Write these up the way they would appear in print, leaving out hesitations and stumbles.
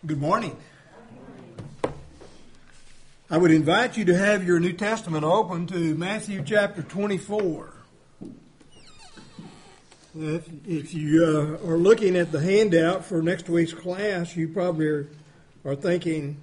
Good morning. I would invite you to have your New Testament open to Matthew chapter 24. If you are looking at the handout for next week's class, you probably are thinking,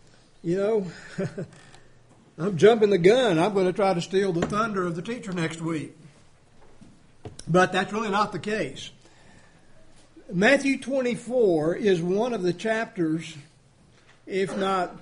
I'm jumping the gun. I'm going to try to steal the thunder of the teacher next week. But that's really not the case. Matthew 24 is one of the chapters, if not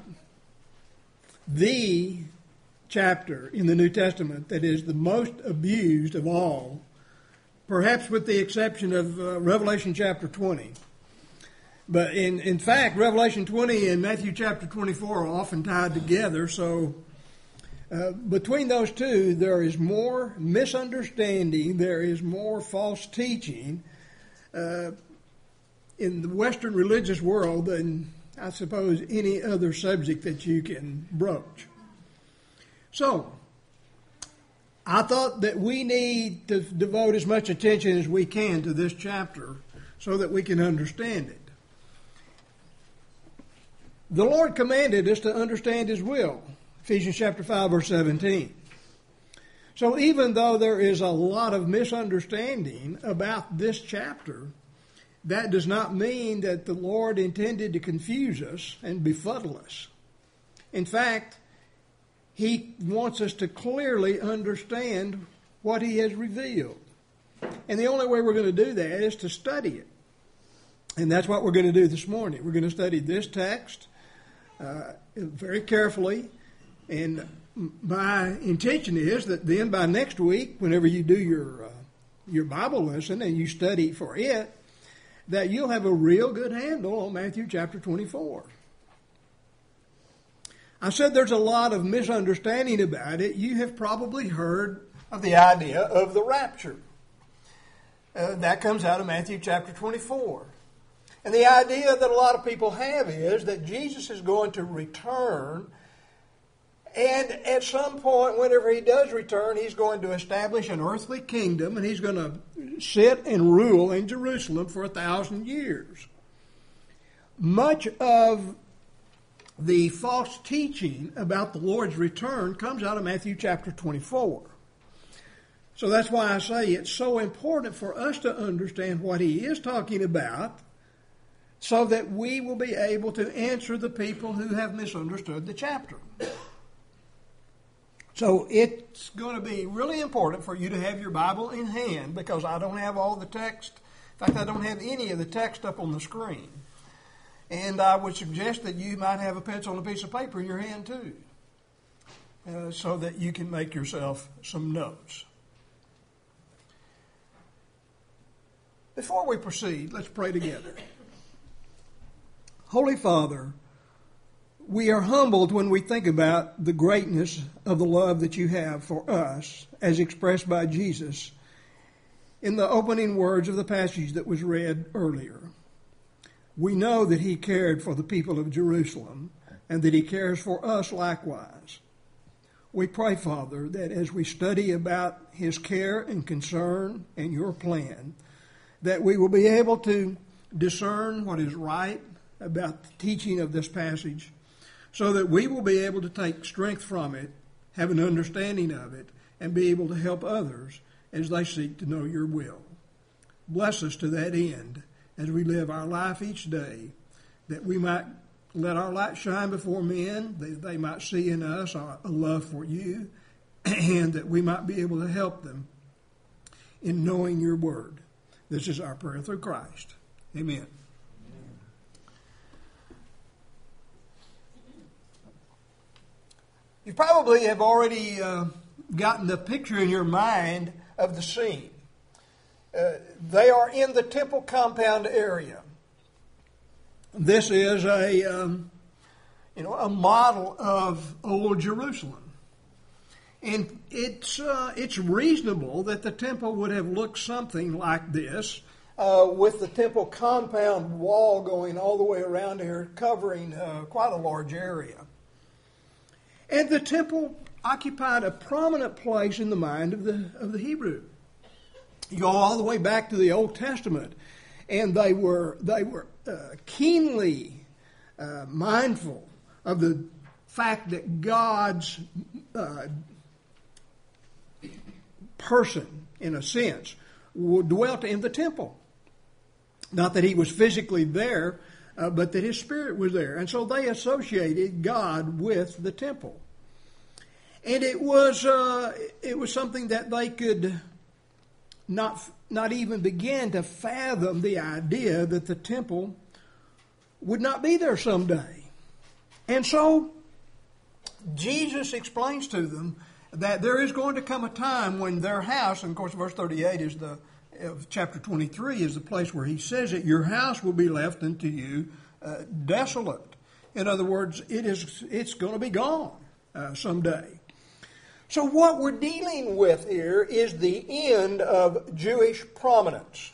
the chapter in the New Testament that is the most abused of all, perhaps with the exception of Revelation chapter 20. But in fact, Revelation 20 and Matthew chapter 24 are often tied together, so between those two, there is more misunderstanding, there is more false teaching in the Western religious world than, I suppose, any other subject that you can broach. So, I thought that we need to devote as much attention as we can to this chapter so that we can understand it. The Lord commanded us to understand His will, Ephesians chapter 5, verse 17. So even though there is a lot of misunderstanding about this chapter, that does not mean that the Lord intended to confuse us and befuddle us. In fact, He wants us to clearly understand what He has revealed. And the only way we're going to do that is to study it. And that's what we're going to do this morning. We're going to study this text very carefully. And my intention is that then by next week, whenever you do your Bible lesson and you study for it, that you'll have a real good handle on Matthew chapter 24. I said there's a lot of misunderstanding about it. You have probably heard of the idea of the rapture. That comes out of Matthew chapter 24. And the idea that a lot of people have is that Jesus is going to return, and at some point, whenever He does return, He's going to establish an earthly kingdom, and He's going to sit and rule in Jerusalem for 1,000 years. Much of the false teaching about the Lord's return comes out of Matthew chapter 24. So that's why I say it's so important for us to understand what He is talking about so that we will be able to answer the people who have misunderstood the chapter. So it's going to be really important for you to have your Bible in hand, because I don't have all the text. In fact, I don't have any of the text up on the screen. And I would suggest that you might have a pencil and a piece of paper in your hand too, so that you can make yourself some notes. Before we proceed, let's pray together. Holy Father, we are humbled when we think about the greatness of the love that You have for us as expressed by Jesus in the opening words of the passage that was read earlier. We know that He cared for the people of Jerusalem and that He cares for us likewise. We pray, Father, that as we study about His care and concern and Your plan, that we will be able to discern what is right about the teaching of this passage, so that we will be able to take strength from it, have an understanding of it, and be able to help others as they seek to know Your will. Bless us to that end as we live our life each day, that we might let our light shine before men, that they might see in us a love for You, and that we might be able to help them in knowing Your word. This is our prayer through Christ. Amen. You probably have already gotten the picture in your mind of the scene. They are in the temple compound area. This is a model of old Jerusalem, and it's reasonable that the temple would have looked something like this, with the temple compound wall going all the way around here, covering quite a large area. And the temple occupied a prominent place in the mind of the Hebrew. You go all the way back to the Old Testament, and they were keenly mindful of the fact that God's person, in a sense, dwelt in the temple. Not that he was physically there, but that his spirit was there. And so they associated God with the temple. And it was something that they could not even begin to fathom the idea that the temple would not be there someday. And so Jesus explains to them that there is going to come a time when their house, and of course verse 38 is of chapter 23 is the place where he says that your house will be left unto you desolate. In other words, it's going to be gone someday. So what we're dealing with here is the end of Jewish prominence.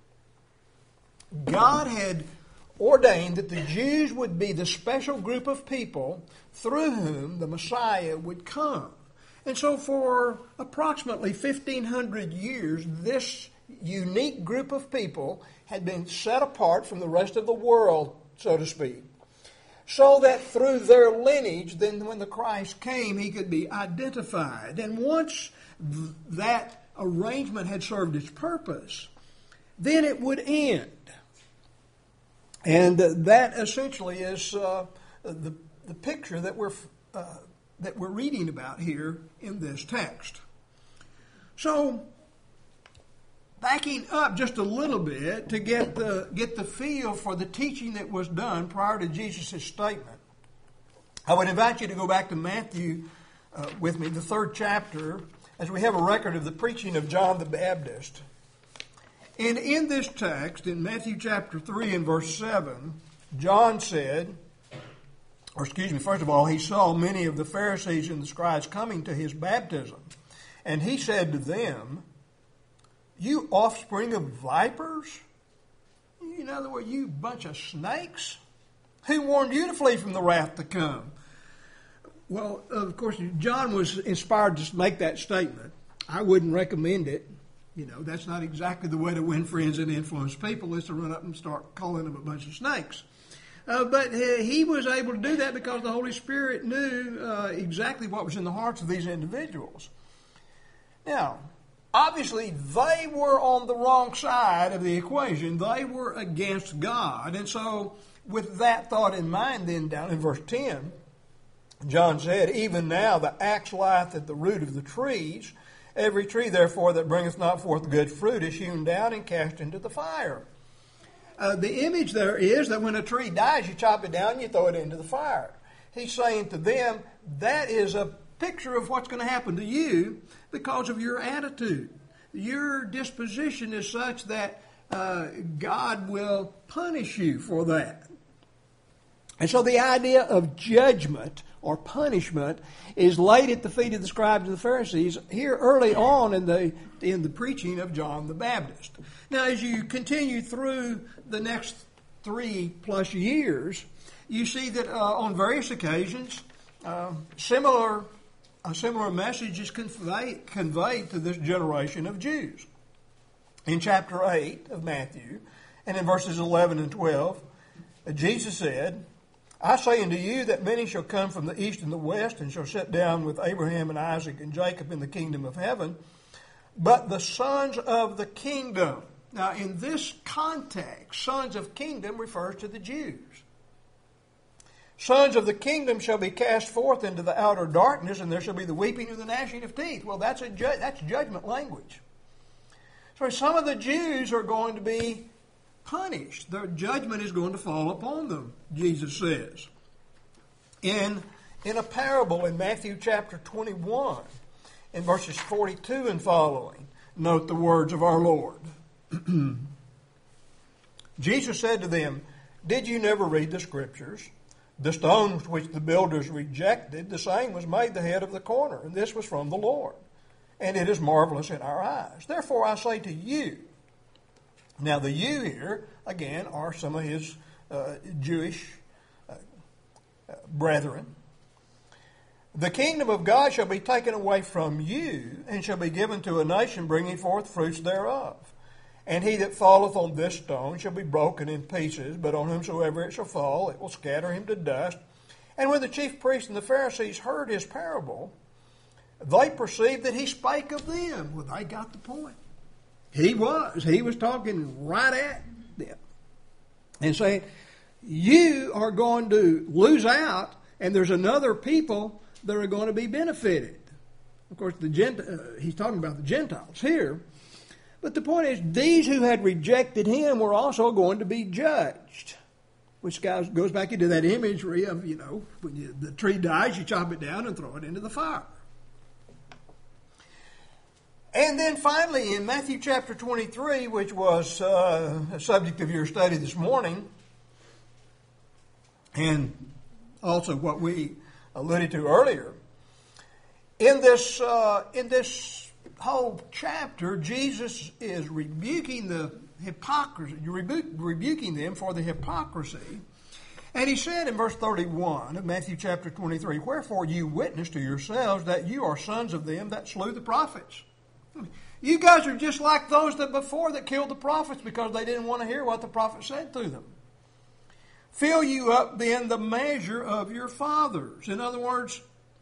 God had ordained that the Jews would be the special group of people through whom the Messiah would come. And so for approximately 1,500 years, this unique group of people had been set apart from the rest of the world, so to speak, so that through their lineage, then when the Christ came, he could be identified. And once that arrangement had served its purpose, then it would end. And that essentially is the picture that we're reading about here in this text. So, backing up just a little bit to get the feel for the teaching that was done prior to Jesus' statement, I would invite you to go back to Matthew with me, the 3rd chapter, as we have a record of the preaching of John the Baptist. And in this text, in Matthew chapter 3 and verse 7, John said, first of all, he saw many of the Pharisees and the scribes coming to his baptism. And he said to them, you offspring of vipers? In other words, you bunch of snakes? Who warned you to flee from the wrath to come? Well, of course, John was inspired to make that statement. I wouldn't recommend it. That's not exactly the way to win friends and influence people, is to run up and start calling them a bunch of snakes. But he was able to do that because the Holy Spirit knew exactly what was in the hearts of these individuals. Now, obviously, they were on the wrong side of the equation. They were against God. And so, with that thought in mind, then down in verse 10, John said, even now the axe lieth at the root of the trees. Every tree, therefore, that bringeth not forth good fruit is hewn down and cast into the fire. The image there is that when a tree dies, you chop it down and you throw it into the fire. He's saying to them, that is a picture of what's going to happen to you because of your attitude. Your disposition is such that God will punish you for that. And so the idea of judgment or punishment is laid at the feet of the scribes and the Pharisees here early on in the preaching of John the Baptist. Now, as you continue through the next 3+ years, you see that on various occasions, a similar message is conveyed to this generation of Jews. In chapter 8 of Matthew, and in verses 11 and 12, Jesus said, I say unto you that many shall come from the east and the west, and shall sit down with Abraham and Isaac and Jacob in the kingdom of heaven. But the sons of the kingdom. Now, in this context, sons of kingdom refers to the Jews. Sons of the kingdom shall be cast forth into the outer darkness, and there shall be the weeping and the gnashing of teeth. Well, that's judgment language. So some of the Jews are going to be punished. Their judgment is going to fall upon them, Jesus says. In a parable in Matthew chapter 21, in verses 42 and following, note the words of our Lord. Jesus said to them, did you never read the Scriptures? The stone which the builders rejected, the same was made the head of the corner, and this was from the Lord. And it is marvelous in our eyes. Therefore I say to you, now the you here, again, are some of his Jewish brethren. The kingdom of God shall be taken away from you, and shall be given to a nation bringing forth fruits thereof. And he that falleth on this stone shall be broken in pieces, but on whomsoever it shall fall, it will scatter him to dust. And when the chief priests and the Pharisees heard his parable, they perceived that he spake of them. Well, they got the point. He was talking right at them. And saying, you are going to lose out, and there's another people that are going to be benefited. Of course, he's talking about the Gentiles here. But the point is, these who had rejected him were also going to be judged. Which goes back into that imagery of, when the tree dies, you chop it down and throw it into the fire. And then finally, in Matthew chapter 23, which was a subject of your study this morning, and also what we alluded to earlier, in this whole chapter, Jesus is rebuking the hypocrisy, rebuking them for the hypocrisy. And he said in verse 31 of Matthew chapter 23, wherefore you witness to yourselves that you are sons of them that slew the prophets. You guys are just like those that before that killed the prophets because they didn't want to hear what the prophet said to them. Fill you up then the measure of your fathers. In other words,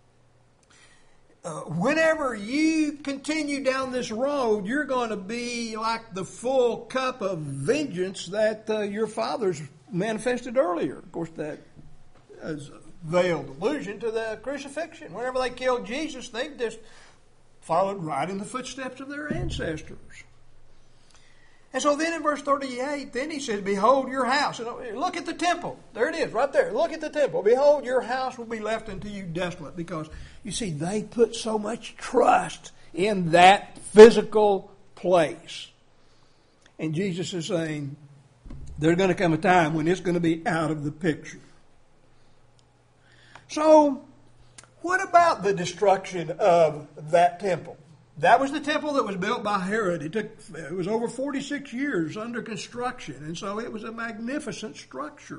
whenever you continue down this road, you're going to be like the full cup of vengeance that your fathers manifested earlier. Of course, that is a veiled allusion to the crucifixion. Whenever they killed Jesus, they just followed right in the footsteps of their ancestors. And so then in verse 38, then he says, behold your house. Look at the temple. There it is, right there. Look at the temple. Behold, your house will be left unto you desolate. Because, you see, they put so much trust in that physical place. And Jesus is saying, there's going to come a time when it's going to be out of the picture. So, what about the destruction of that temple? That was the temple that was built by Herod. It was over 46 years under construction, and so it was a magnificent structure.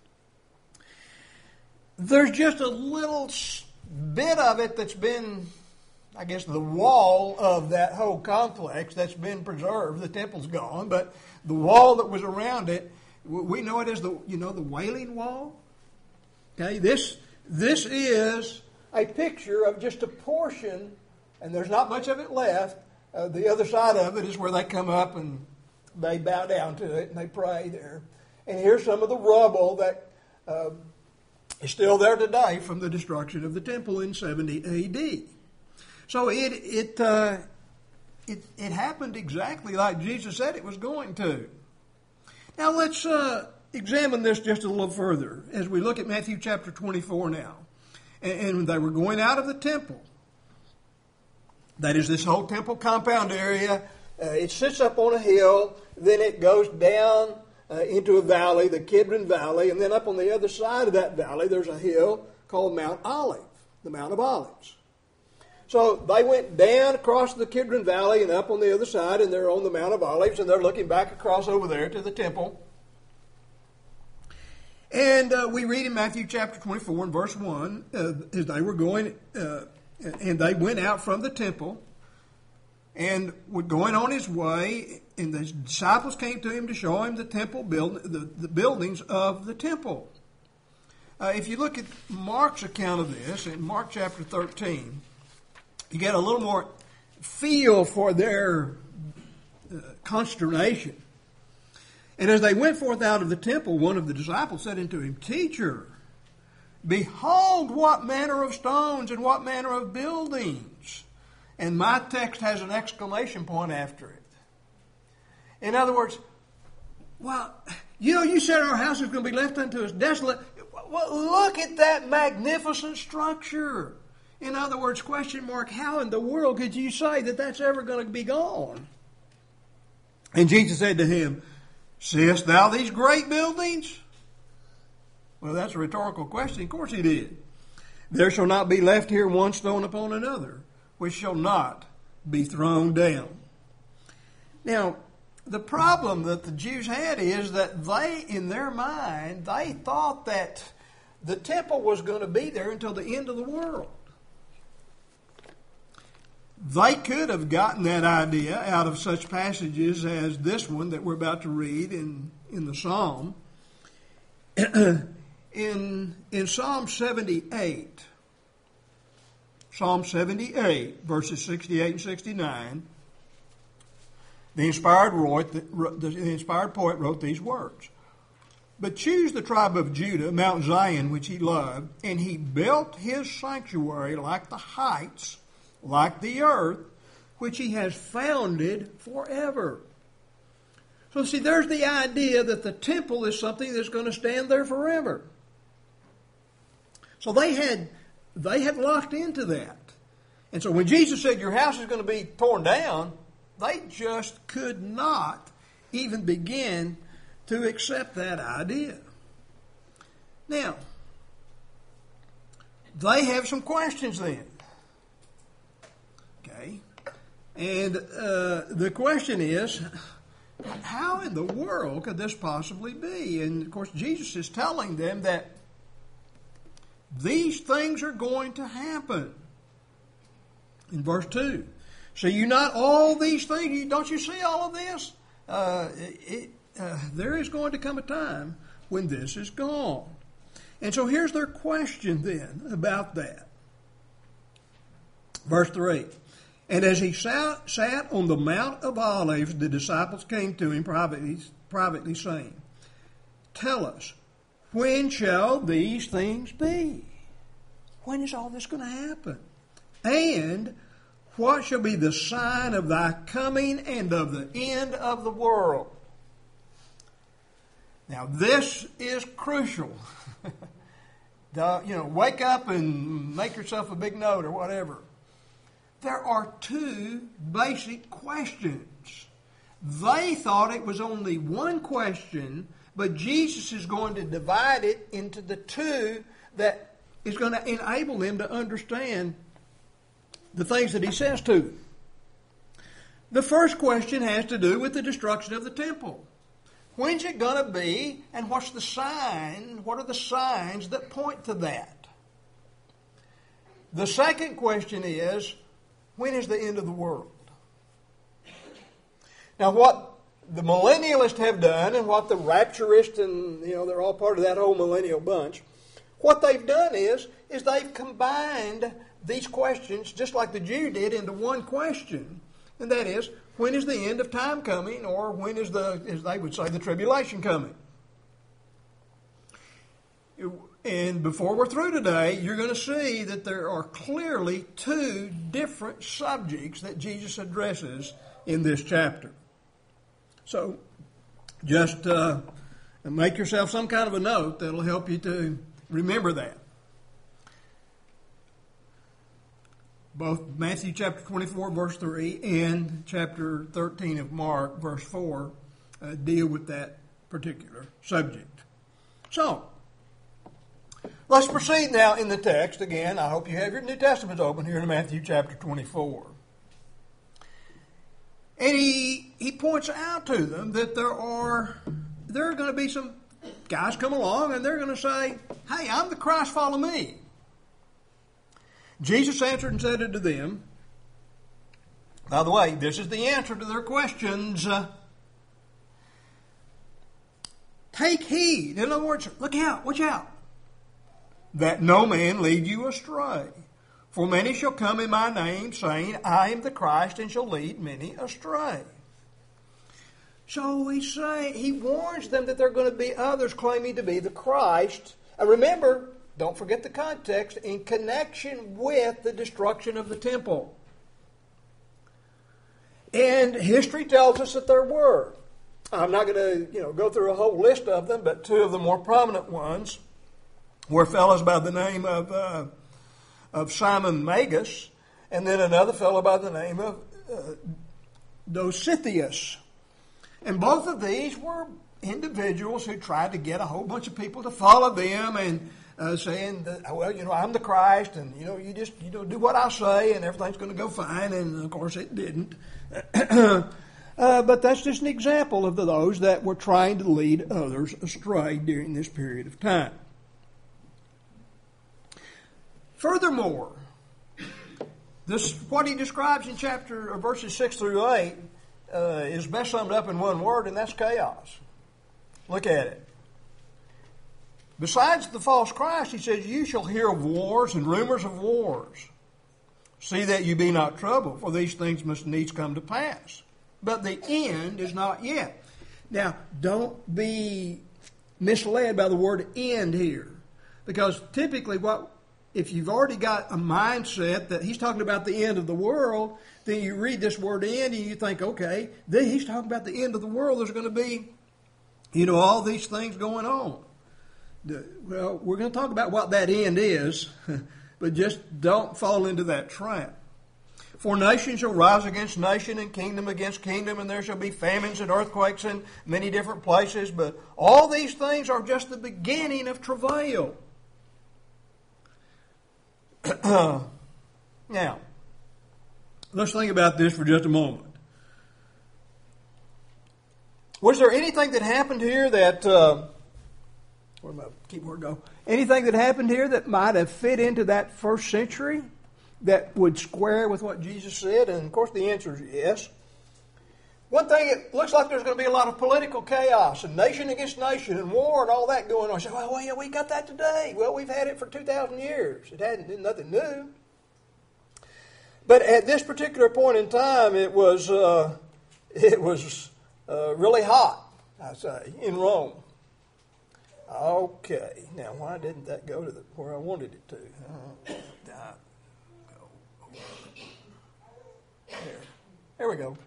There's just a little bit of it that's been, I guess, the wall of that whole complex that's been preserved. The temple's gone, but the wall that was around it, we know it as the Wailing Wall. Okay, this is a picture of just a portion. And there's not much of it left. The other side of it is where they come up and they bow down to it and they pray there. And here's some of the rubble that is still there today from the destruction of the temple in 70 A.D. So it happened exactly like Jesus said it was going to. Now let's examine this just a little further as we look at Matthew chapter 24 now. And they were going out of the temple. That is this whole temple compound area. It sits up on a hill. Then it goes down into a valley, the Kidron Valley. And then up on the other side of that valley, there's a hill called Mount Olive, the Mount of Olives. So they went down across the Kidron Valley and up on the other side, and they're on the Mount of Olives, and they're looking back across over there to the temple. And we read in Matthew chapter 24 and verse 1, as they were going... and they went out from the temple and were going on his way, and the disciples came to him to show him the temple the buildings of the temple. If you look at Mark's account of this, in Mark chapter 13, you get a little more feel for their consternation. And as they went forth out of the temple, one of the disciples said unto him, Teacher, behold what manner of stones and what manner of buildings. And my text has an exclamation point after it. In other words, well, you said our house is going to be left unto us desolate. Well, look at that magnificent structure. In other words, question mark, how in the world could you say that that's ever going to be gone? And Jesus said to him, Seest thou these great buildings? Well, that's a rhetorical question. Of course he did. There shall not be left here one stone upon another, which shall not be thrown down. Now, the problem that the Jews had is that they, in their mind, they thought that the temple was going to be there until the end of the world. They could have gotten that idea out of such passages as this one that we're about to read in the Psalm. In Psalm 78, verses 68 and 69, the inspired poet wrote these words. But choose the tribe of Judah, Mount Zion, which he loved, and he built his sanctuary like the heights, like the earth, which he has founded forever. So see, there's the idea that the temple is something that's going to stand there forever. So they had locked into that. And so when Jesus said your house is going to be torn down, they just could not even begin to accept that idea. Now, they have some questions then. Okay? And the question is, how in the world could this possibly be? And of course, Jesus is telling them that these things are going to happen. In verse 2, see you not all these things? Don't you see all of this? There is going to come a time when this is gone. And so here's their question then about that. Verse 3, and as he sat on the Mount of Olives, the disciples came to him privately saying, tell us, when shall these things be? When is all this going to happen? And what shall be the sign of thy coming and of the end of the world? Now this is crucial. Wake up and make yourself a big note or whatever. There are two basic questions. They thought it was only one question, but Jesus is going to divide it into the two that is going to enable them to understand the things that he says to them. The first question has to do with the destruction of the temple. When's it going to be, and what's the sign? What are the signs that point to that? The second question is, when is the end of the world? Now, what the millennialists have done, and what the rapturists, and they're all part of that whole millennial bunch, what they've done is they've combined these questions, just like the Jew did, into one question. And that is, when is the end of time coming, or when is as they would say, the tribulation coming? And before we're through today, you're going to see that there are clearly two different subjects that Jesus addresses in this chapter. So just make yourself some kind of a note that'll help you to remember that. Both Matthew chapter 24, verse 3, and chapter 13 of Mark, verse 4, deal with that particular subject. So, let's proceed now in the text. Again, I hope you have your New Testaments open here in Matthew chapter 24. And he points out to them that there are going to be some guys come along and they're going to say, hey, I'm the Christ, follow me. Jesus answered and said unto them, by the way, this is the answer to their questions. Take heed. In other words, look out, watch out, that no man lead you astray. For many shall come in my name, saying, I am the Christ, and shall lead many astray. So he warns them that there are going to be others claiming to be the Christ. And remember, don't forget the context, in connection with the destruction of the temple. And history tells us that there were. I'm not going to go through a whole list of them, but two of the more prominent ones were fellows by the name of Simon Magus, and then another fellow by the name of Dositheus. And both of these were individuals who tried to get a whole bunch of people to follow them and saying that, well, I'm the Christ, and you just do what I say, and everything's going to go fine. And of course, it didn't. But that's just an example of those that were trying to lead others astray during this period of time. Furthermore, This, what he describes in verses 6 through 8 is best summed up in one word, and that's chaos. Look at it. Besides the false Christ, he says, you shall hear of wars and rumors of wars. See that you be not troubled, for these things must needs come to pass. But the end is not yet. Now, don't be misled by the word end here. Because typically if you've already got a mindset that he's talking about the end of the world, then you read this word end and you think, okay, he's talking about the end of the world. There's going to be, all these things going on. Well, we're going to talk about what that end is, but just don't fall into that trap. For nation shall rise against nation and kingdom against kingdom, and there shall be famines and earthquakes in many different places. But all these things are just the beginning of travail. Now, let's think about this for just a moment. Was there anything that happened here that... where did my keyboard go? Anything that happened here that might have fit into that first century that would square with what Jesus said? And of course the answer is yes. One thing, it looks like there's going to be a lot of political chaos and nation against nation and war and all that going on. You say, well, yeah, we got that today. Well, we've had it for 2,000 years. It hadn't been nothing new. But at this particular point in time, it was really hot, I say, in Rome. Okay, now why didn't that go to where I wanted it to? There we go.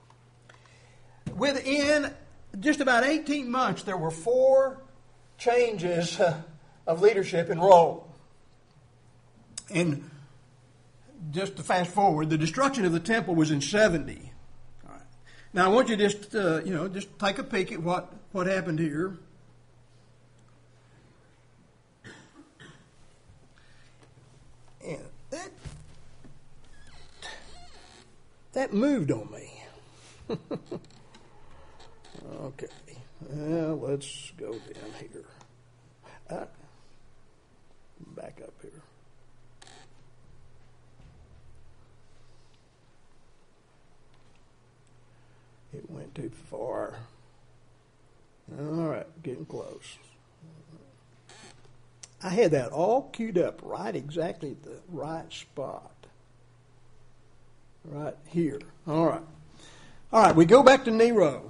Within just about 18 months, there were 4 changes of leadership in Rome. And just to fast forward, the destruction of the temple was in 70. All right. Now, I want you to just take a peek at what happened here. And that moved on me. Okay. Well, let's go down here. Back up here. It went too far. All right, getting close. I had that all queued up right exactly at the right spot. Right here. All right. All right, we go back to Nero.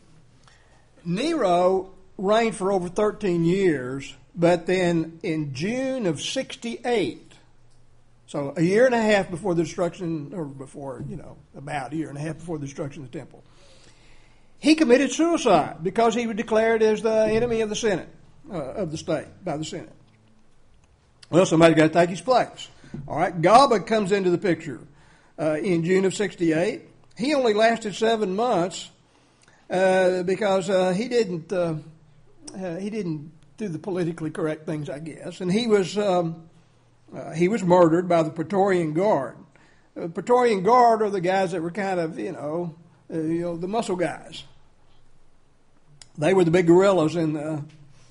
Nero reigned for over 13 years, but then in June of 68, so a year and a half before the destruction, or before, about a year and a half before the destruction of the temple, he committed suicide because he was declared as the enemy of the Senate, of the state, by the Senate. Well, somebody's got to take his place. All right, Galba comes into the picture in June of 68. He only lasted 7 months because he didn't do the politically correct things, I guess, and he was murdered by the Praetorian Guard. The Praetorian Guard are the guys that were kind of the muscle guys. They were the big gorillas in the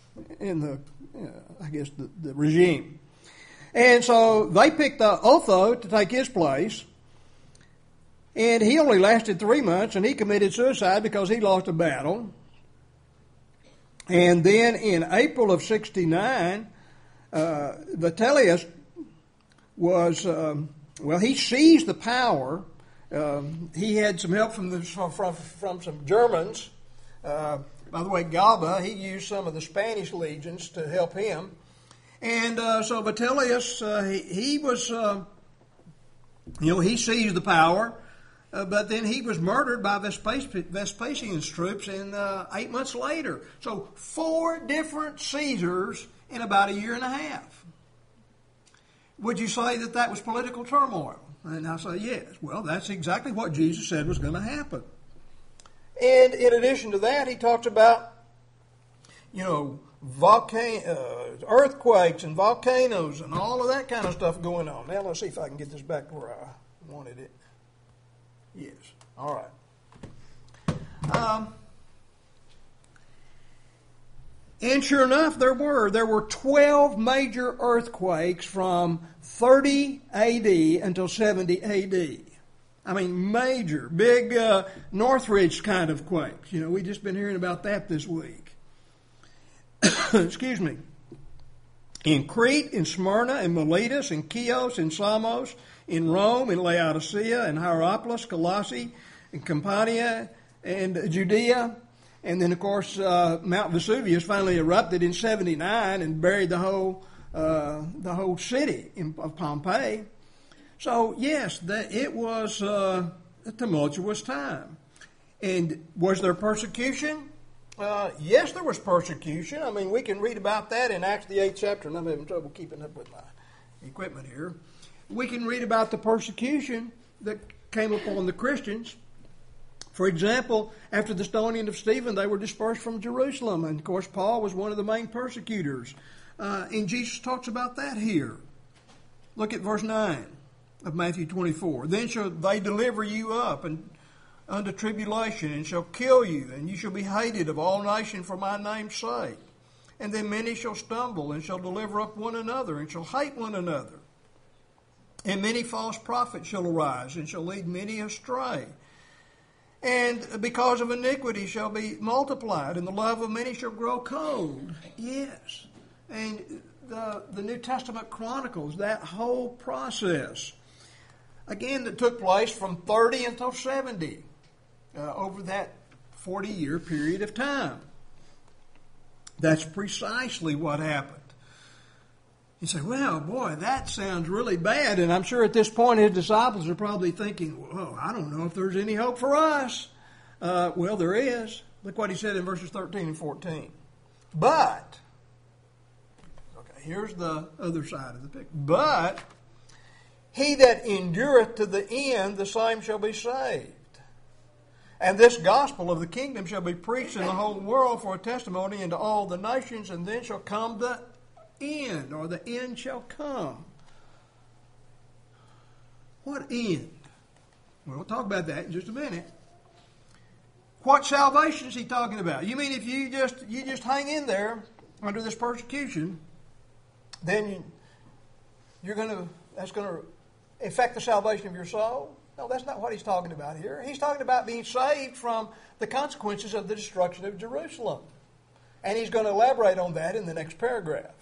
regime. And so they picked Otho to take his place, and he only lasted 3 months, and he committed suicide because he lost a battle. And then in April of 69, Vitellius was, he seized the power. He had some help from some Germans. By the way, Galba, he used some of the Spanish legions to help him. And so Vitellius, he was, he seized the power, but then he was murdered by Vespasian's troops 8 months later. So 4 different Caesars in about a year and a half. Would you say that was political turmoil? And I say yes. Well, that's exactly what Jesus said was going to happen. And in addition to that, he talks about, earthquakes and volcanoes and all of that kind of stuff going on. Now let's see if I can get this back to where I wanted it. Yes. All right. And sure enough, there were 12 major earthquakes from 30 AD until 70 AD. I mean, major, big Northridge kind of quakes. We've just been hearing about that this week. Excuse me. In Crete, in Smyrna, in Miletus, in Chios, in Samos, in Rome, in Laodicea, in Hierapolis, Colossae, in Campania, and Judea. And then, of course, Mount Vesuvius finally erupted in 79 and buried the whole city of Pompeii. So, yes, it was a tumultuous time. And was there persecution? Yes, there was persecution. I mean, we can read about that in Acts the 8th chapter, and I'm having trouble keeping up with my equipment here. We can read about the persecution that came upon the Christians. For example, after the stoning of Stephen, they were dispersed from Jerusalem. And, of course, Paul was one of the main persecutors. And Jesus talks about that here. Look at verse 9 of Matthew 24. Then shall they deliver you up unto tribulation, and shall kill you, and you shall be hated of all nations for my name's sake. And then many shall stumble, and shall deliver up one another, and shall hate one another. And many false prophets shall arise, and shall lead many astray. And because of iniquity shall be multiplied, and the love of many shall grow cold. Yes. And the New Testament chronicles that whole process. Again, that took place from 30 until 70, over that 40-year period of time. That's precisely what happened. You say, well, boy, that sounds really bad. And I'm sure at this point his disciples are probably thinking, well, I don't know if there's any hope for us. Well, there is. Look what he said in verses 13 and 14. But, okay, here's the other side of the picture. But he that endureth to the end, the same shall be saved. And this gospel of the kingdom shall be preached in the whole world for a testimony unto all the nations, and then shall come the end, or the end shall come. What end? Well, we'll talk about that in just a minute. What salvation is he talking about? You mean if you just hang in there under this persecution, then that's going to affect the salvation of your soul? No, that's not what he's talking about here. He's talking about being saved from the consequences of the destruction of Jerusalem. And he's going to elaborate on that in the next paragraph.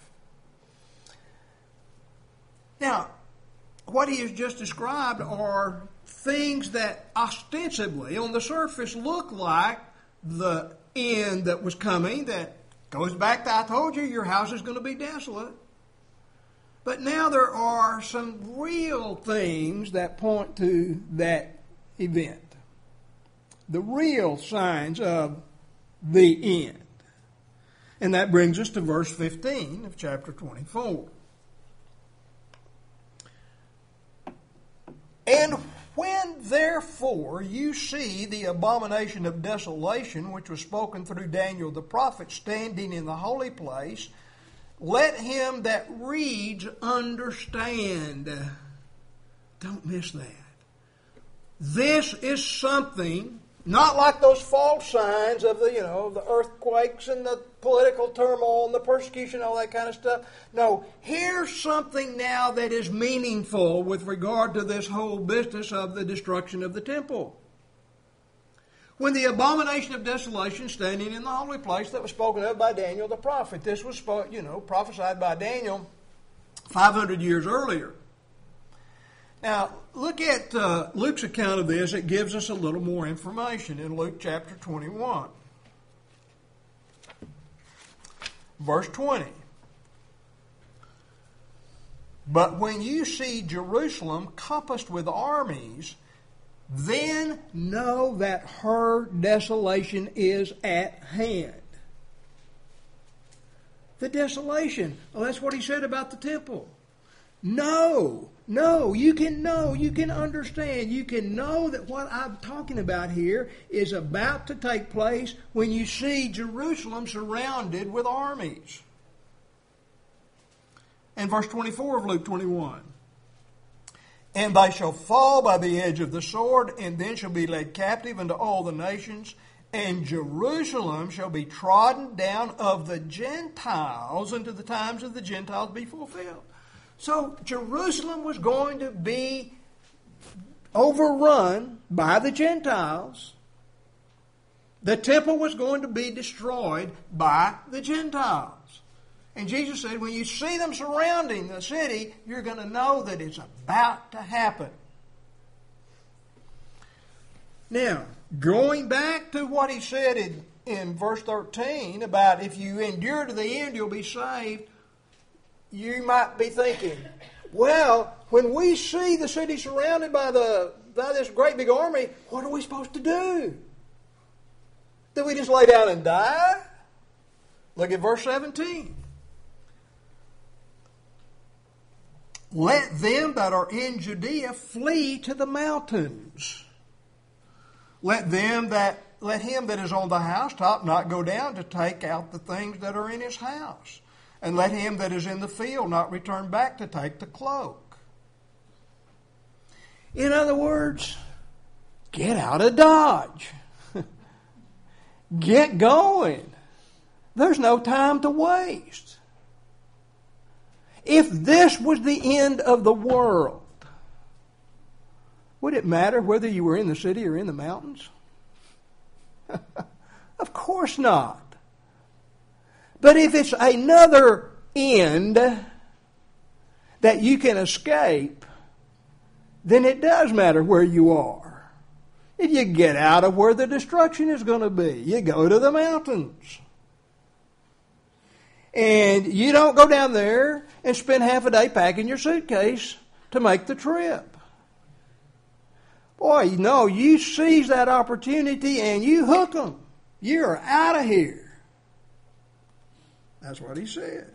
Now, what he has just described are things that ostensibly, on the surface, look like the end that was coming, that goes back to, I told you, your house is going to be desolate. But now there are some real things that point to that event. The real signs of the end. And that brings us to verse 15 of chapter 24. And when therefore you see the abomination of desolation, which was spoken through Daniel the prophet, standing in the holy place, let him that reads understand. Don't miss that. This is something, not like those false signs of the earthquakes and the political turmoil and the persecution, all that kind of stuff. No, here's something now that is meaningful with regard to this whole business of the destruction of the temple. When the abomination of desolation standing in the holy place that was spoken of by Daniel the prophet. This was prophesied by Daniel 500 years earlier. Now, look at Luke's account of this. It gives us a little more information in Luke chapter 21. Verse 20. But when you see Jerusalem compassed with armies, then know that her desolation is at hand. The desolation. Well, that's what he said about the temple. You can understand, you can know that what I'm talking about here is about to take place when you see Jerusalem surrounded with armies. And verse 24 of Luke 21. And they shall fall by the edge of the sword, and then shall be led captive unto all the nations, And Jerusalem shall be trodden down of the Gentiles until the times of the Gentiles be fulfilled. So Jerusalem was going to be overrun by the Gentiles. The temple was going to be destroyed by the Gentiles. And Jesus said, when you see them surrounding the city, you're going to know that it's about to happen. Now, going back to what he said in verse 13 about if you endure to the end, you'll be saved, you might be thinking, well, when we see the city surrounded by this great big army, what are we supposed to do? Do we just lay down and die? Look at verse 17. Let them that are in Judea flee to the mountains. Let him that is on the housetop not go down to take out the things that are in his house. And let him that is in the field not return back to take the cloak. In other words, get out of Dodge. Get going. There's no time to waste. If this was the end of the world, would it matter whether you were in the city or in the mountains? Of course not. But if it's another end that you can escape, then it does matter where you are. If you get out of where the destruction is going to be, you go to the mountains. And you don't go down there and spend half a day packing your suitcase to make the trip. Boy, no, you seize that opportunity and you hook them. You're out of here. That's what he said.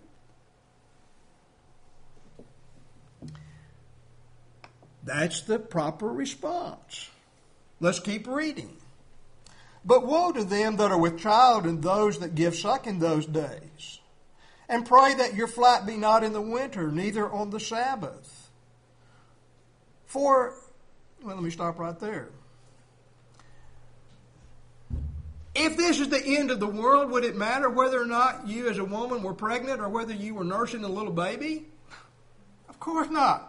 That's the proper response. Let's keep reading. But woe to them that are with child and those that give suck in those days. And pray that your flight be not in the winter, neither on the Sabbath. Let me stop right there. If this is the end of the world, would it matter whether or not you as a woman were pregnant or whether you were nursing a little baby? Of course not.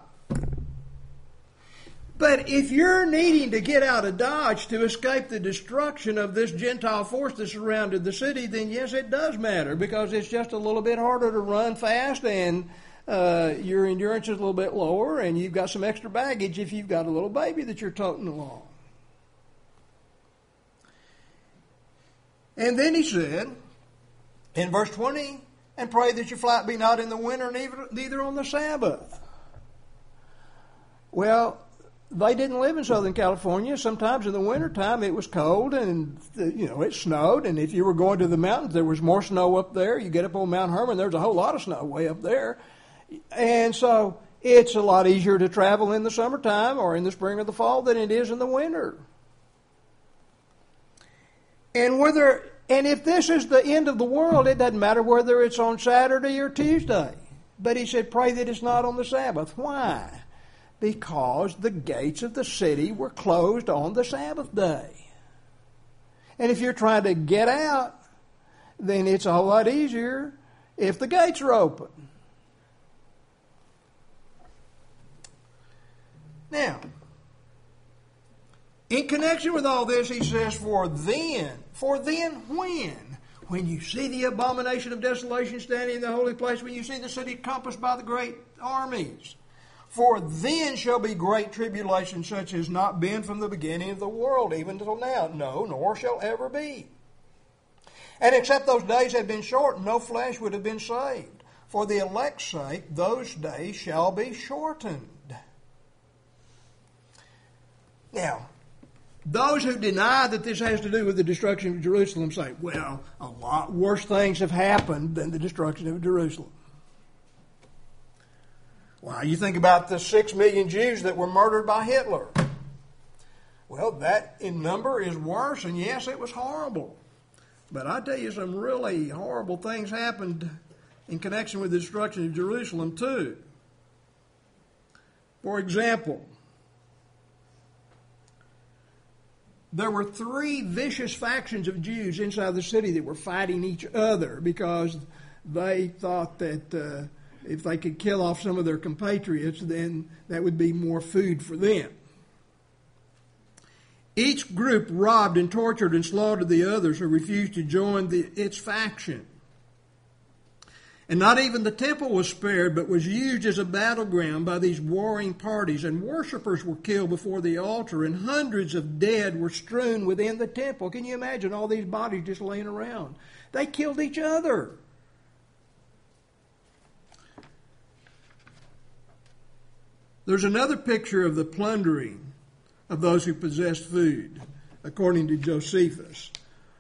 But if you're needing to get out of Dodge to escape the destruction of this Gentile force that surrounded the city, then yes, it does matter because it's just a little bit harder to run fast and your endurance is a little bit lower and you've got some extra baggage if you've got a little baby that you're toting along. And then he said, in verse 20, and pray that your flight be not in the winter, neither on the Sabbath. Well, they didn't live in Southern California. Sometimes in the wintertime it was cold and it snowed. And if you were going to the mountains, there was more snow up there. You get up on Mount Hermon, there's a whole lot of snow way up there. And so it's a lot easier to travel in the summertime or in the spring or the fall than it is in the winter. And if this is the end of the world, it doesn't matter whether it's on Saturday or Tuesday. But he said, pray that it's not on the Sabbath. Why? Because the gates of the city were closed on the Sabbath day. And if you're trying to get out, then it's a whole lot easier if the gates are open. Now, in connection with all this, he says, for then when? When you see the abomination of desolation standing in the holy place, when you see the city compassed by the great armies. For then shall be great tribulation, such as not been from the beginning of the world, even till now. No, nor shall ever be. And except those days had been shortened, no flesh would have been saved. For the elect's sake, those days shall be shortened. Now, those who deny that this has to do with the destruction of Jerusalem say, well, a lot worse things have happened than the destruction of Jerusalem. Well, you think about the 6 million Jews that were murdered by Hitler. Well, that in number is worse, and yes, it was horrible. But I tell you, some really horrible things happened in connection with the destruction of Jerusalem too. For example, there were three vicious factions of Jews inside the city that were fighting each other because they thought that if they could kill off some of their compatriots, then that would be more food for them. Each group robbed and tortured and slaughtered the others who refused to join its faction. And not even the temple was spared, but was used as a battleground by these warring parties, and worshipers were killed before the altar, and hundreds of dead were strewn within the temple. Can you imagine all these bodies just laying around? They killed each other. There's another picture of the plundering of those who possessed food, according to Josephus.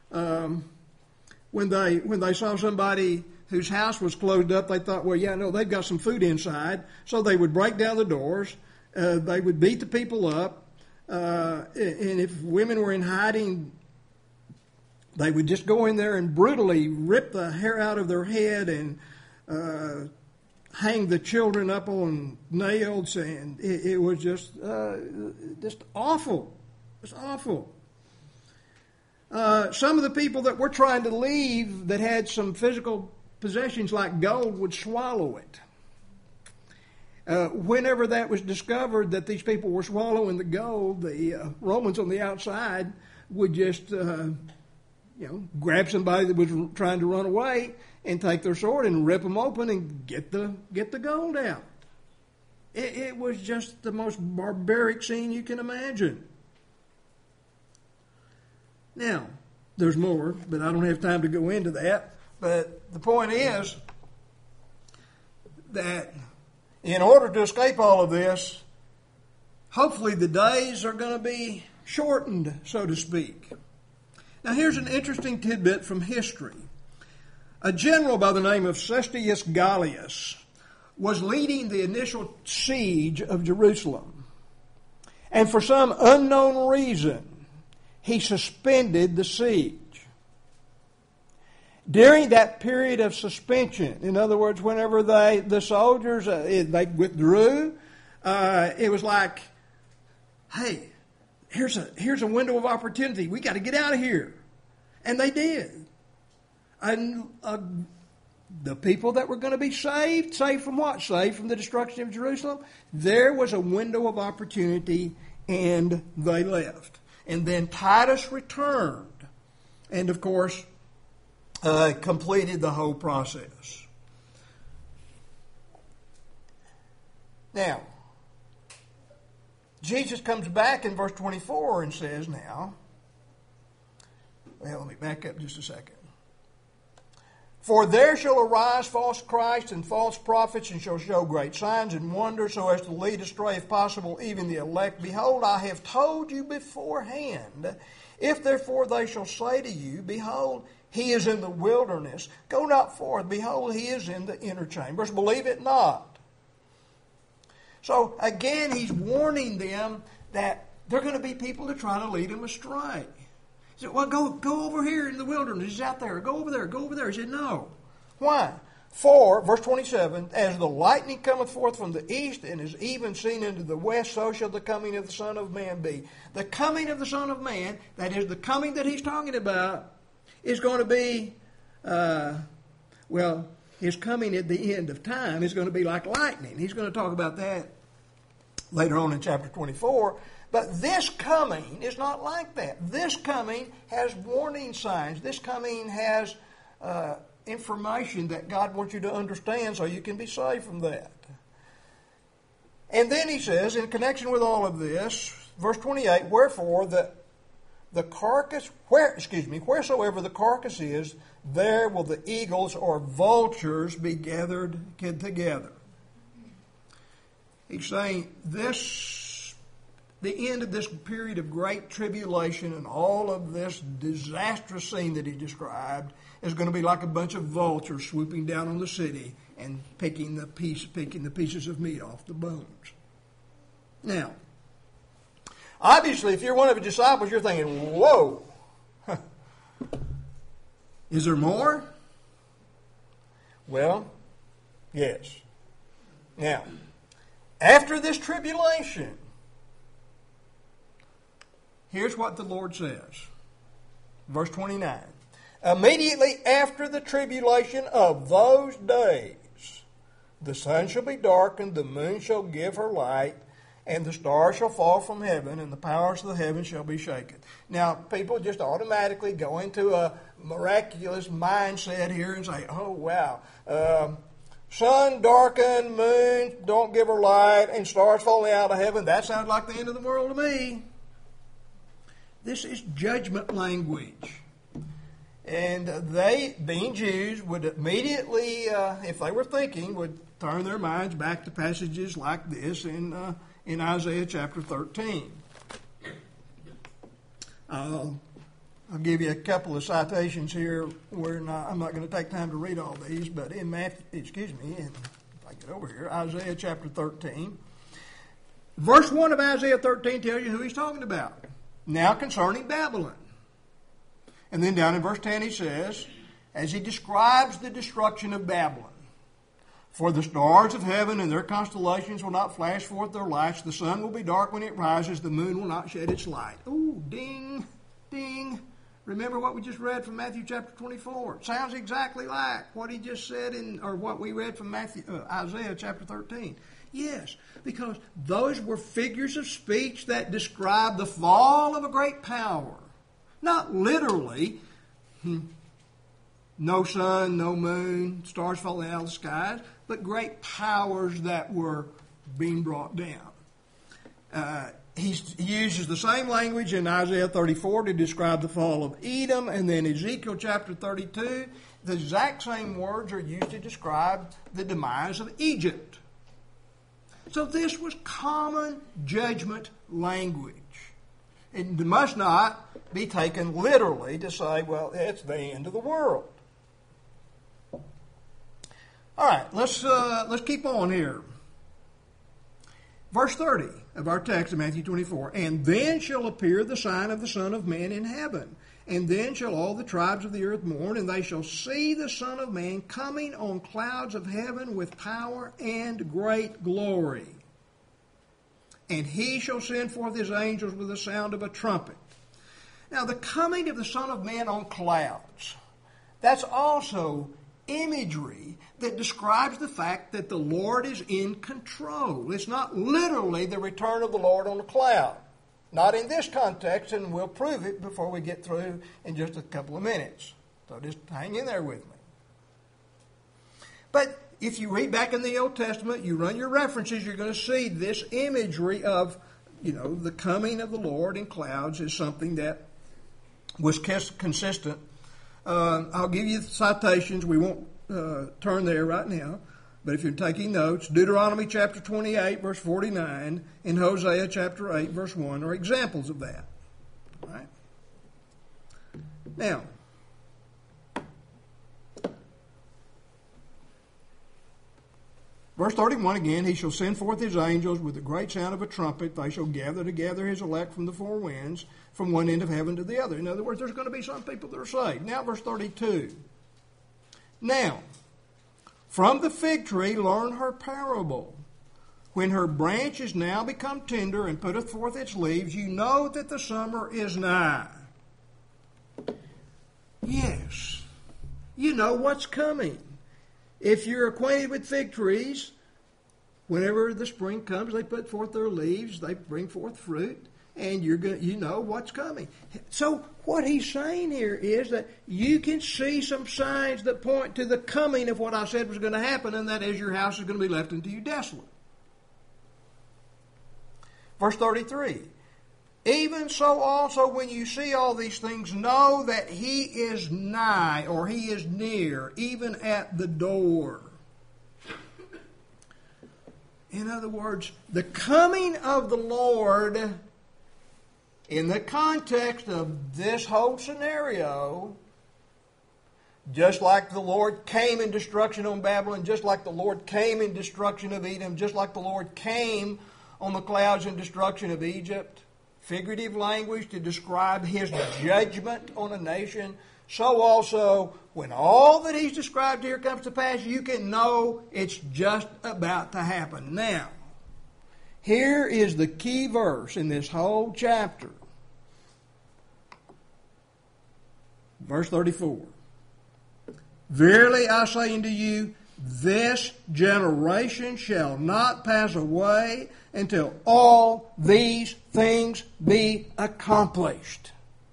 When they saw somebody whose house was closed up, they thought, well, yeah, no, they've got some food inside. So they would break down the doors. They would beat the people up. And if women were in hiding, they would just go in there and brutally rip the hair out of their head and hang the children up on nails. And it was just awful. It was awful. Some of the people that were trying to leave that had some physical possessions like gold would swallow it. Whenever that was discovered that these people were swallowing the gold, the Romans on the outside would just grab somebody that was trying to run away and take their sword and rip them open and get the gold out. It was just the most barbaric scene you can imagine. Now, there's more, but I don't have time to go into that. But the point is that in order to escape all of this, hopefully the days are going to be shortened, so to speak. Now here's an interesting tidbit from history. A general by the name of Cestius Gallius was leading the initial siege of Jerusalem. And for some unknown reason, he suspended the siege. During that period of suspension, in other words, whenever the soldiers they withdrew, it was like, hey, here's a window of opportunity. We got to get out of here, and they did. And the people that were going to be saved from what? Saved from the destruction of Jerusalem. There was a window of opportunity, and they left. And then Titus returned, and of course, completed the whole process. Now, Jesus comes back in verse 24 and says now, well, let me back up just a second. For there shall arise false Christs and false prophets, and shall show great signs and wonders, so as to lead astray, if possible, even the elect. Behold, I have told you beforehand. If therefore they shall say to you, behold, he is in the wilderness, go not forth. Behold, he is in the inner chambers. Believe it not. So again, he's warning them that there are going to be people that try to lead them astray. He said, well, go over here in the wilderness. He's out there. Go over there. Go over there. He said, no. Why? For, verse 27, as the lightning cometh forth from the east and is even seen into the west, so shall the coming of the Son of Man be. The coming of the Son of Man, that is the coming that he's talking about, is going to be, his coming at the end of time is going to be like lightning. He's going to talk about that later on in chapter 24. But this coming is not like that. This coming has warning signs. This coming has information that God wants you to understand so you can be saved from that. And then he says, in connection with all of this, verse 28, wherefore the carcass, wheresoever the carcass is, there will the eagles or vultures be gathered together. He's saying the end of this period of great tribulation and all of this disastrous scene that he described is going to be like a bunch of vultures swooping down on the city and picking the pieces of meat off the bones. Now, obviously, if you're one of the disciples, you're thinking, whoa, is there more? Well, yes. Now, after this tribulation, Here's what the Lord says. Verse 29. Immediately after the tribulation of those days, the sun shall be darkened, the moon shall give her light, and the stars shall fall from heaven, and the powers of the heavens shall be shaken. Now, people just automatically go into a miraculous mindset here and say, oh, wow, sun darkened, moon don't give her light, and stars falling out of heaven. That sounds like the end of the world to me. This is judgment language. And they, being Jews, would immediately, if they were thinking, would turn their minds back to passages like this in Isaiah chapter 13. I'll give you a couple of citations here. I'm not going to take time to read all these, but in if I get over here, Isaiah chapter 13. Verse 1 of Isaiah 13 tells you who he's talking about. Now concerning Babylon. And then down in verse 10 he says, as he describes the destruction of Babylon, for the stars of heaven and their constellations will not flash forth their lights, the sun will be dark when it rises, the moon will not shed its light. Ooh, ding, ding. Remember what we just read from Matthew chapter 24. It sounds exactly like what he just said or what we read from Isaiah chapter 13. Yes, because those were figures of speech that describe the fall of a great power. Not literally, no sun, no moon, stars falling out of the skies, but great powers that were being brought down. He uses the same language in Isaiah 34 to describe the fall of Edom, and then Ezekiel chapter 32, the exact same words are used to describe the demise of Egypt. So this was common judgment language. It must not be taken literally to say, well, it's the end of the world. All right, let's keep on here. Verse 30 of our text in Matthew 24. And then shall appear the sign of the Son of Man in heaven. And then shall all the tribes of the earth mourn, and they shall see the Son of Man coming on clouds of heaven with power and great glory. And he shall send forth his angels with the sound of a trumpet. Now, the coming of the Son of Man on clouds, that's also imagery that describes the fact that the Lord is in control. It's not literally the return of the Lord on a cloud. Not in this context, and we'll prove it before we get through in just a couple of minutes. So just hang in there with me. But if you read back in the Old Testament, you run your references, you're going to see this imagery of, the coming of the Lord in clouds is something that was consistent. I'll give you the citations. We won't turn there right now. But if you're taking notes, Deuteronomy chapter 28, verse 49, and Hosea chapter 8, verse 1 are examples of that. All right? Now, verse 31 again, he shall send forth his angels with the great sound of a trumpet. They shall gather together his elect from the four winds, from one end of heaven to the other. In other words, there's going to be some people that are saved. Now, verse 32. Now, from the fig tree learn her parable. When her branch is now become tender and putteth forth its leaves, you know that the summer is nigh. Yes, you know what's coming. If you're acquainted with fig trees, whenever the spring comes, they put forth their leaves, they bring forth fruit, and you know what's coming. So what he's saying here is that you can see some signs that point to the coming of what I said was going to happen, and that is your house is going to be left unto you desolate. Verse 33. Even so also when you see all these things, know that he is nigh, or he is near, even at the door. In other words, the coming of the Lord, in the context of this whole scenario, just like the Lord came in destruction on Babylon, just like the Lord came in destruction of Edom, just like the Lord came on the clouds in destruction of Egypt, figurative language to describe his judgment on a nation, so also when all that he's described here comes to pass, you can know it's just about to happen. Now, here is the key verse in this whole chapter. Verse 34. Verily I say unto you, this generation shall not pass away until all these things be accomplished.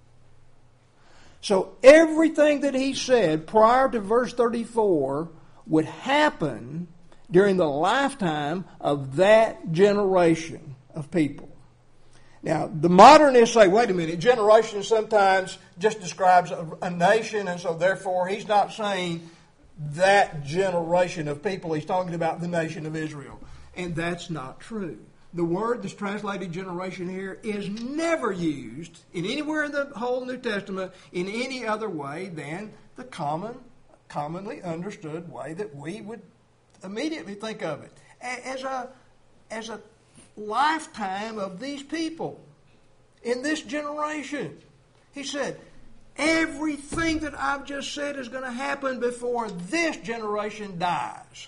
So everything that he said prior to verse 34 would happen during the lifetime of that generation of people. Now, the modernists say, wait a minute, generation sometimes just describes a nation, and so therefore he's not saying that generation of people. He's talking about the nation of Israel. And that's not true. The word that's translated generation here is never used in anywhere in the whole New Testament in any other way than the commonly understood way that we would immediately think of it. As a lifetime of these people in this generation. He said, everything that I've just said is going to happen before this generation dies.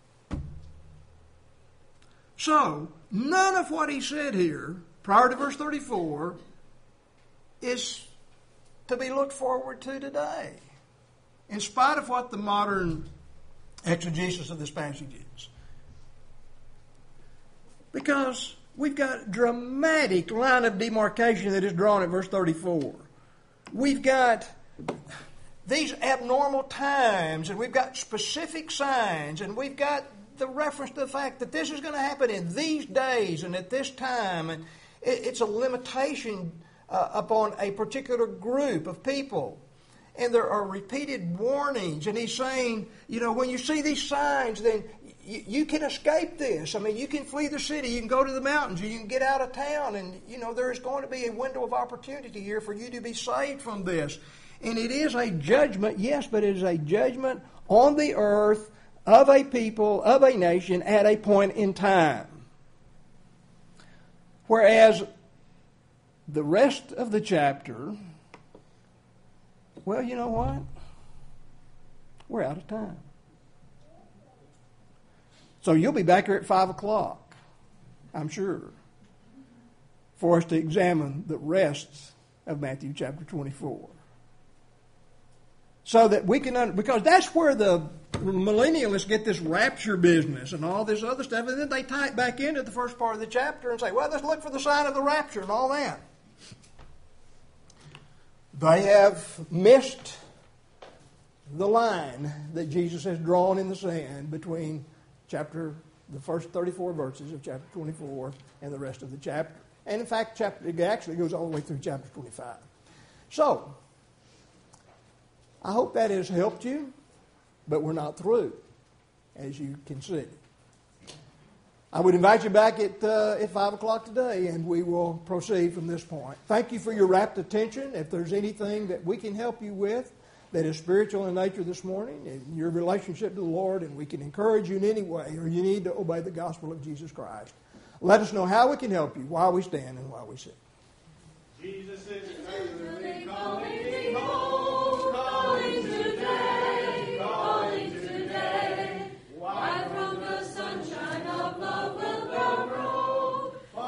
So, none of what he said here, prior to verse 34, is to be looked forward to today, in spite of what the modern exegesis of this passage is. Because we've got a dramatic line of demarcation that is drawn at verse 34. We've got these abnormal times, and we've got specific signs, and we've got the reference to the fact that this is going to happen in these days and at this time. And it's a limitation upon a particular group of people. And there are repeated warnings. And he's saying, when you see these signs, then you can escape this. I mean, you can flee the city. You can go to the mountains. You can get out of town. And, there is going to be a window of opportunity here for you to be saved from this. And it is a judgment, yes, but it is a judgment on the earth of a people, of a nation at a point in time. Whereas the rest of the chapter, well, you know what? We're out of time. So you'll be back here at 5 o'clock, I'm sure, for us to examine the rest of Matthew chapter 24. So that we can, because that's where the millennialists get this rapture business and all this other stuff, and then they tie it back into the first part of the chapter and say, well, let's look for the sign of the rapture and all that. They have missed the line that Jesus has drawn in the sand between the first 34 verses of chapter 24 and the rest of the chapter. And in fact, it actually goes all the way through chapter 25. So, I hope that has helped you, but we're not through, as you can see. I would invite you back at 5 o'clock today, and we will proceed from this point. Thank you for your rapt attention. If there's anything that we can help you with that is spiritual in nature this morning, in your relationship to the Lord, and we can encourage you in any way, or you need to obey the gospel of Jesus Christ, let us know how we can help you while we stand and while we sit. Jesus is the